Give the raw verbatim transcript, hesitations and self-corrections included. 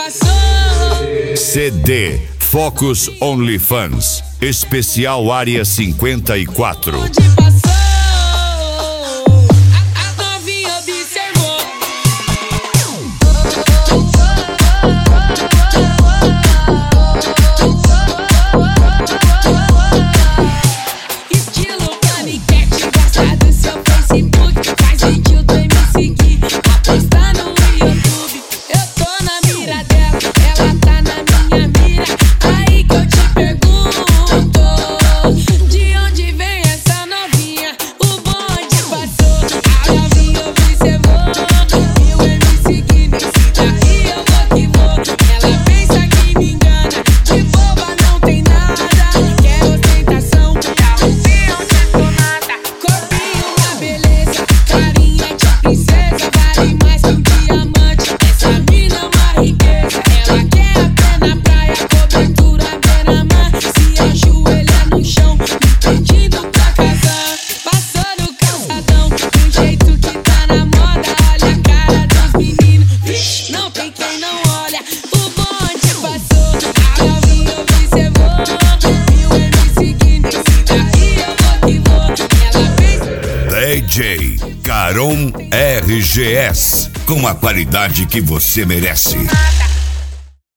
passou. C D Focus OnlyFans, especial área cinquenta e quatro. Onde passou, a, a novinha observou. Estilo paniquete, gosta do seu Facebook, faz vídeo do M C Gui, aposta no YouTube. Eu tô na mira dela, ela tá na minha mira. Aí que eu te pergunto, de onde vem essa novinha? O bonde passou, a novinha observou. E o M C Gui me cita e eu vou que vou. Ela pensa que me engana, de boba não tem nada. Quer ostentação, tá um peão detonada. Corpinho uma beleza, carinha de princesa, vale mais que um diamante. Essa mina é uma riqueza, ela quer a pé na praia, cobertura beira-mar. Se ajoelha no chão, me pedindo pra casar. Passou no calçadão, do jeito que tá na moda. Olha a cara dos meninos, vixe, não tem quem não olha. O bonde passou, a novinha observou. E o M C Gui me cita e eu vou que vou. Ela fez D J Caron R G S, com a qualidade que você merece.